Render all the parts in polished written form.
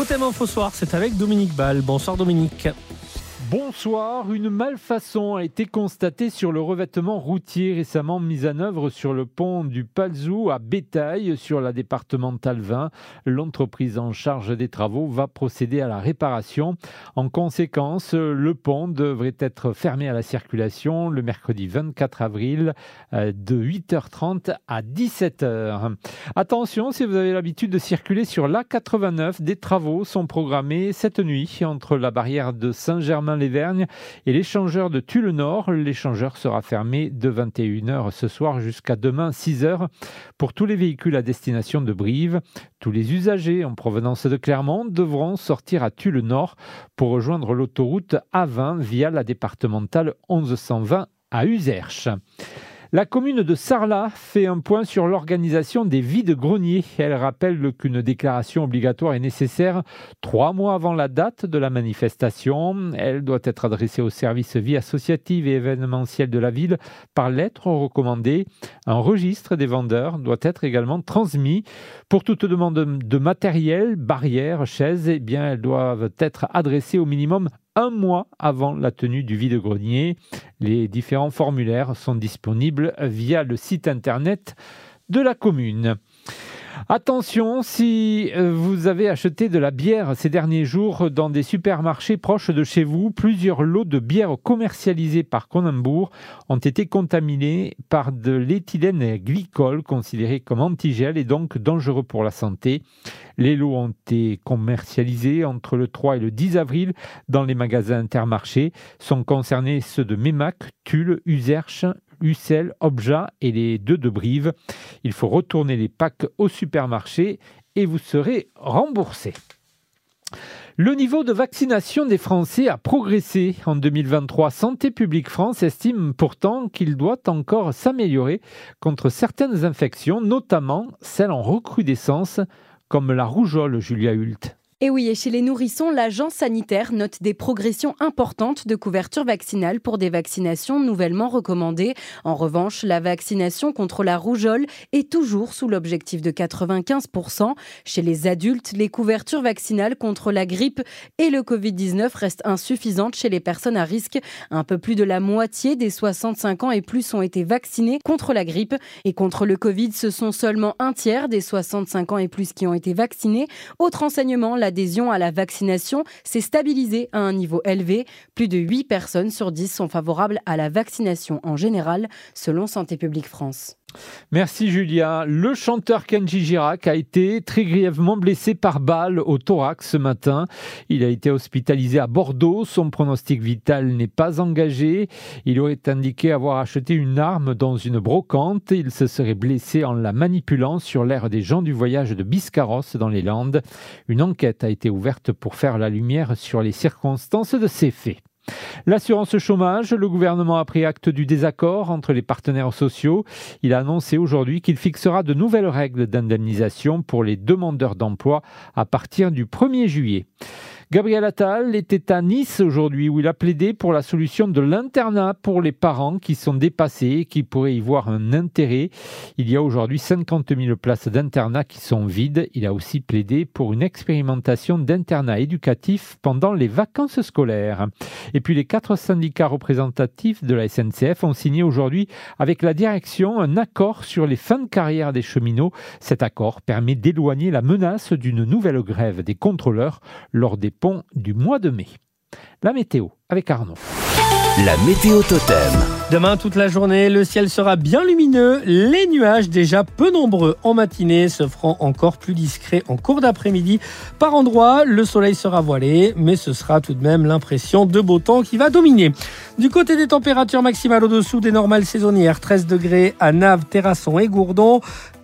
Totem Info Soir, c'est avec Dominique Ball. Bonsoir Dominique. Bonsoir, une malfaçon a été constatée sur le revêtement routier récemment mis en œuvre sur le pont du Palzou à Bétail sur la départementale 20. L'entreprise en charge des travaux va procéder à la réparation. En conséquence, le pont devrait être fermé à la circulation le mercredi 24 avril de 8h30 à 17h. Attention, si vous avez l'habitude de circuler sur l'A89, des travaux sont programmés cette nuit entre la barrière de Saint-Germain-les-Vergnes et l'échangeur de Tulle-Nord. L'échangeur sera fermé de 21h ce soir jusqu'à demain 6h pour tous les véhicules à destination de Brive. Tous les usagers en provenance de Clermont devront sortir à Tulle-Nord pour rejoindre l'autoroute A20 via la départementale 1120 à Uzerche. La commune de Sarlat fait un point sur l'organisation des vides-greniers. Elle rappelle qu'une déclaration obligatoire est nécessaire 3 mois avant la date de la manifestation. Elle doit être adressée au service vie associative et événementielle de la ville par lettre recommandée. Un registre des vendeurs doit être également transmis. Pour toute demande de matériel, barrières, chaises, elles doivent être adressées au minimum 1 mois avant la tenue du vide-grenier. Les différents formulaires sont disponibles via le site internet de la commune. Attention, si vous avez acheté de la bière ces derniers jours dans des supermarchés proches de chez vous, plusieurs lots de bière commercialisés par Kronenbourg ont été contaminés par de l'éthylène glycol, considéré comme antigel et donc dangereux pour la santé. Les lots ont été commercialisés entre le 3 et le 10 avril dans les magasins Intermarché. Sont concernés ceux de Mémac, Tulle, Uzerche, Ussel, Obja et les 2 de Brive. Il faut retourner les packs au supermarché et vous serez remboursé. Le niveau de vaccination des Français a progressé en 2023. Santé publique France estime pourtant qu'il doit encore s'améliorer contre certaines infections, notamment celles en recrudescence, comme la rougeole, Julia Hult. Et oui, et chez les nourrissons, l'agence sanitaire note des progressions importantes de couverture vaccinale pour des vaccinations nouvellement recommandées. En revanche, la vaccination contre la rougeole est toujours sous l'objectif de 95%. Chez les adultes, les couvertures vaccinales contre la grippe et le Covid-19 restent insuffisantes chez les personnes à risque. Un peu plus de la moitié des 65 ans et plus ont été vaccinés contre la grippe. Et contre le Covid, ce sont seulement un tiers des 65 ans et plus qui ont été vaccinés. Autre enseignement, l'adhésion à la vaccination s'est stabilisée à un niveau élevé. Plus de 8 personnes sur 10 sont favorables à la vaccination en général, selon Santé publique France. Merci Julia. Le chanteur Kenji Girac a été très grièvement blessé par balle au thorax ce matin. Il a été hospitalisé à Bordeaux. Son pronostic vital n'est pas engagé. Il aurait indiqué avoir acheté une arme dans une brocante. Il se serait blessé en la manipulant sur l'aire des gens du voyage de Biscarrosse dans les Landes. Une enquête a été ouverte pour faire la lumière sur les circonstances de ces faits. L'assurance chômage, le gouvernement a pris acte du désaccord entre les partenaires sociaux. Il a annoncé aujourd'hui qu'il fixera de nouvelles règles d'indemnisation pour les demandeurs d'emploi à partir du 1er juillet. Gabriel Attal était à Nice aujourd'hui où il a plaidé pour la solution de l'internat pour les parents qui sont dépassés et qui pourraient y voir un intérêt. Il y a aujourd'hui 50 000 places d'internat qui sont vides. Il a aussi plaidé pour une expérimentation d'internat éducatif pendant les vacances scolaires. Et puis les 4 syndicats représentatifs de la SNCF ont signé aujourd'hui avec la direction un accord sur les fins de carrière des cheminots. Cet accord permet d'éloigner la menace d'une nouvelle grève des contrôleurs lors des ponts du mois de mai. La météo avec Arnaud. La météo totem. Demain, toute la journée, le ciel sera bien lumineux. Les nuages, déjà peu nombreux en matinée, se feront encore plus discrets en cours d'après-midi. Par endroits, le soleil sera voilé, mais ce sera tout de même l'impression de beau temps qui va dominer. Du côté des températures maximales au-dessous des normales saisonnières, 13 degrés à Naves, Terrasson et Gourdon,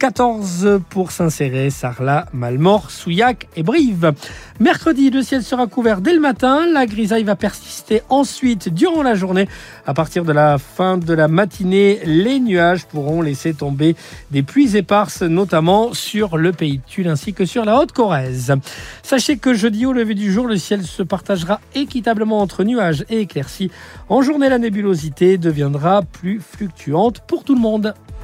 14 pour Saint-Céré, Sarlat, Malmort, Souillac et Brive. Mercredi, le ciel sera couvert dès le matin. La grisaille va persister ensuite durant la journée. À partir de la fin de la matinée, les nuages pourront laisser tomber des pluies éparses, notamment sur le pays de Tulle ainsi que sur la Haute-Corrèze. Sachez que jeudi, au lever du jour, le ciel se partagera équitablement entre nuages et éclaircies. En journée, la nébulosité deviendra plus fluctuante pour tout le monde.